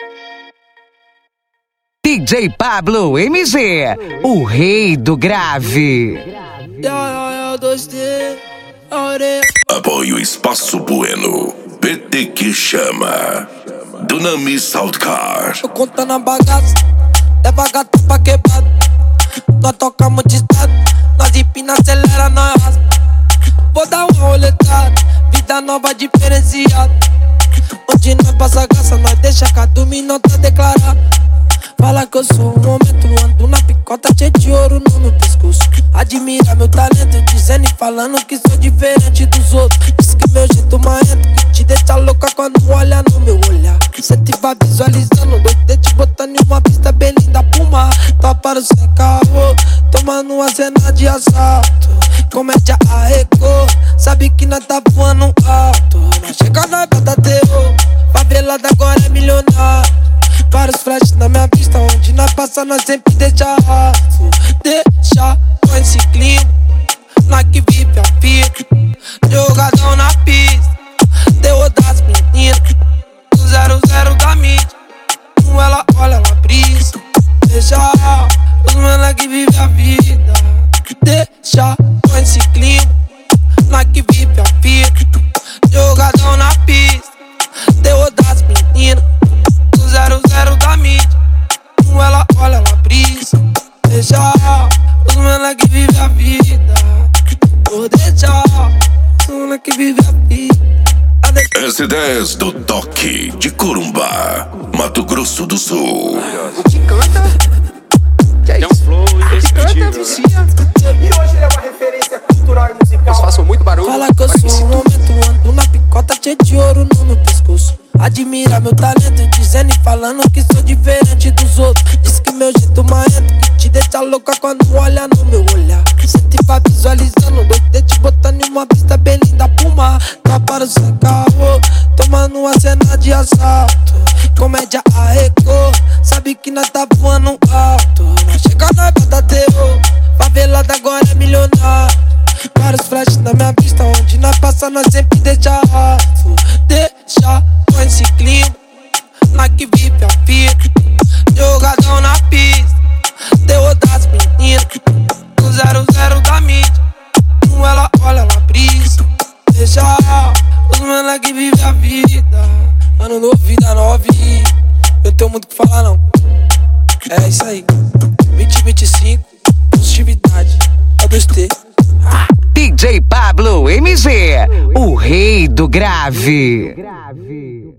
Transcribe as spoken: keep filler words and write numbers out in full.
D J Pablo M Z, o rei do grave. Apoio Espaço Bueno, P T que chama, Dunami Soundcar. Tô contando a bagaça, leva gato pra quebrado. Nós tocamos de estado, nós empina, acelera, nós raspa. Vou dar uma roletada, vida nova diferenciada. Onde nós passa graça, nós deixa cada minuto declarar. Fala que eu sou um momento, ando na picota cheio de ouro no meu pescoço. Admira meu talento, dizendo e falando que sou diferente dos outros. Diz que meu jeito marrento, que te deixa louca quando olha no meu olhar. Cê te vai visualizando, dois te botando em uma pista bem linda pro mar. Toparam sem carro, tomando uma cena de assalto. Comédia arregou, sabe que nós tá voando alto. Nós chega na gata terror, favelada agora é milionário. Vários flashes na minha pista, onde nós passa nós sempre deixa rastro. Deixa com esse clima, nós que vive a fita. Jogadão na pista, terror das meninas. Zero zero da mídia, como ela olha, ela brisa. Deixa os mano que vive a vida. Deixa com esse clima, nós que vive a fita. Jogadão na pista, terror das meninas. Zero zero da mídia, como ela olha, ela brisa. Deixa os mano que vive a vida. Vou deixar os mano que vive a vida. S dez do Toque de Corumbá, Mato Grosso do Sul. O que canta? Que é isso? Flow canta, vicia. E hoje ele é uma referência cultural e musical. Eles façam muito barulho. Fala que eu sou um momento, ando na picota cheio de ouro no meu pescoço. Admira meu talento, dizendo e falando que sou diferente dos outros. Diz que meu jeito marrento, que te deixa louca quando olha no meu olhar. Cê te vai visualizando, dois te botando em uma pista bem linda pro mar. Tá para o seu carro, tomando uma cena de assalto. Comédia arregou, sabe que nós tá voando alto. Nós chega na gata terror, favelada agora é milionário. Vários flashes na minha pista, onde nós passa nós sempre deixa rastro. Deixa com esse clima, nós que vive a fita. Jogadão na pista, terror das meninas. Zero zero da mídia, como ela olha, ela brisa. Deixa os mano que vive a vida. Ano novo, vida nova, eu tenho muito o que falar não. É isso aí, vinte e vinte e cinco, positividade, A dois T. D J Pablo M Z, o rei do grave.